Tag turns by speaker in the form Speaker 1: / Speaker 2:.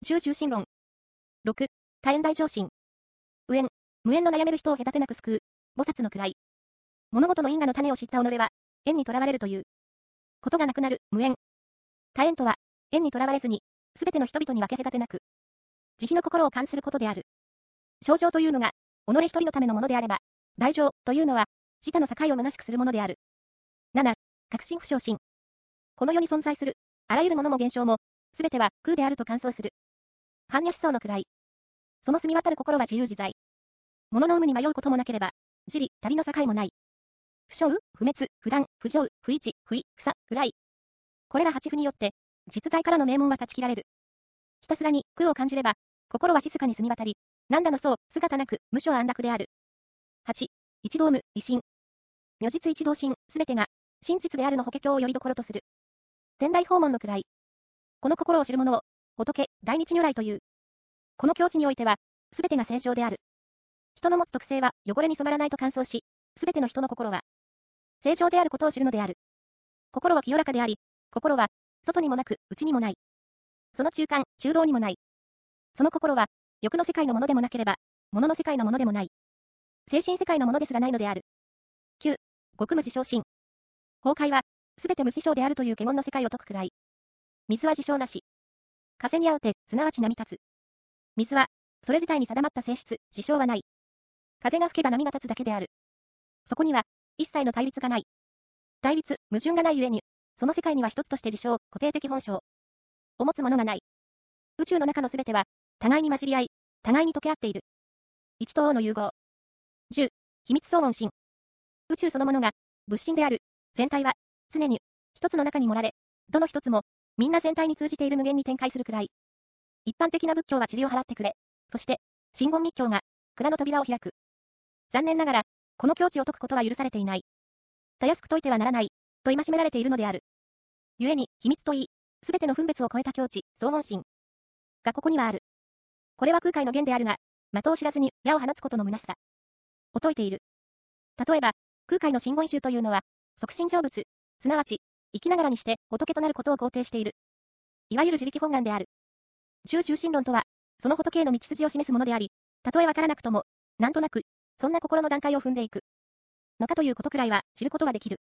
Speaker 1: 中中心論。6、多縁大上心。無縁、無縁の悩める人を隔てなく救う、菩薩の位。物事の因果の種を知った己は、縁にとらわれるという。ことがなくなる、無縁。多縁とは、縁にとらわれずに、すべての人々に分け隔てなく、慈悲の心を感することである。正常というのが、己一人のためのものであれば、大乗というのは、自他の境を虚しくするものである。7、確信不昇心。この世に存在する、あらゆるものも現象も、すべては空であると感想する。般若思想の位。その澄み渡る心は自由自在。物の有無に迷うこともなければ、自利、旅の境もない。不祥、不滅、不断、不浄、不一、不意、不差、不来。これら8不によって、実在からの名門は断ち切られる。ひたすらに空を感じれば、心は静かに澄み渡り、何らの相、姿なく、無所安楽である。8、一道無、一心。如実一道心、すべてが、真実であるの法華経をよりどころとする。天台訪問の位。この心を知る者を、仏、大日如来という。この境地においては、すべてが正常である。人の持つ特性は汚れに染まらないと感想し、すべての人の心は、正常であることを知るのである。心は清らかであり、心は、外にもなく、内にもない。その中間、中道にもない。その心は、欲の世界のものでもなければ、物の世界のものでもない。精神世界のものですらないのである。9、極無自称心。崩壊は、すべて無自称であるという華厳の世界を解くくらい。水は自称なし。風に合うて、すなわち波立つ。水は、それ自体に定まった性質、自称はない。風が吹けば波が立つだけである。そこには、一切の対立がない。対立、矛盾がないゆえに、その世界には一つとして自称、固定的本性を持つものがない。宇宙の中のすべては、互いに混じり合い、互いに溶け合っている。一等の融合。10、秘密相応心。宇宙そのものが、物心である。全体は、常に、一つの中に盛られ、どの一つも、みんな全体に通じている無限に展開するくらい。一般的な仏教は塵を払ってくれ。そして、真言密教が、蔵の扉を開く。残念ながら、この境地を解くことは許されていない。たやすく解いてはならない、と戒められているのである。故に、秘密といい、すべての分別を超えた境地、総言心がここにはある。これは空海の言であるが、的を知らずに矢を放つことの虚しさを説いている。例えば、空海の真言宗というのは、即身成仏、すなわち、生きながらにして仏となることを肯定している。いわゆる自力本願である。中中心論とは、その仏への道筋を示すものであり、たとえわからなくとも、なんとなく、そんな心の段階を踏んでいく。のかということくらいは知ることができる。